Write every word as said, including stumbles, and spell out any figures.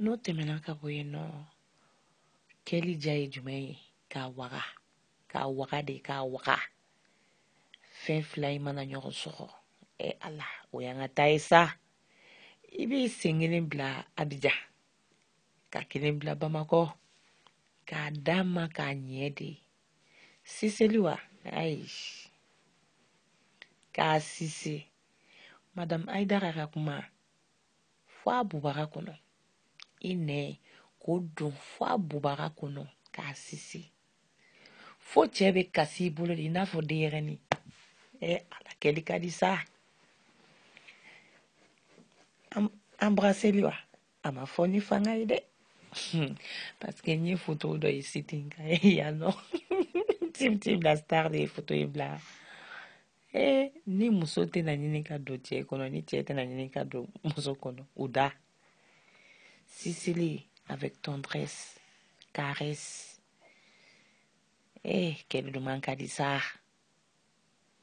n'o tɛmɛna ka bɔ yen nɔ kɛli ja ye jumɛn ye k'a waga k'a waga de k'a waga fɛn fila in mana ɲɔgɔn sɔgɔ ɛ ala o y'an ka taa ye sa i b'i sen kelen bila Abidjan ka kelen bila Bamakɔ k'a d'a ma k'a ɲɛ de siseli wa ayi k'a sise madame Aïdara ka kuma fo a bubaga kɔnɔ i nɛ k'o don fo a bubaga kɔnɔ k'a sise fo cɛ bɛ kasi i bolo de i n'a fɔ denyɛrɛnin ɛ ala kɛli ka di sa embrasseli wa a ma fɔ ni fanga ye dɛ parce que n ye photo dɔ ye site in kan yan nɔ tim tim la star de ye photo in bila eh ni muso tɛna ɲini ka don cɛ kɔnɔ ni cɛ tɛna ɲini ka don muso kɔnɔ u da Sicily avec tendresse caresse eh quel duman ka di sa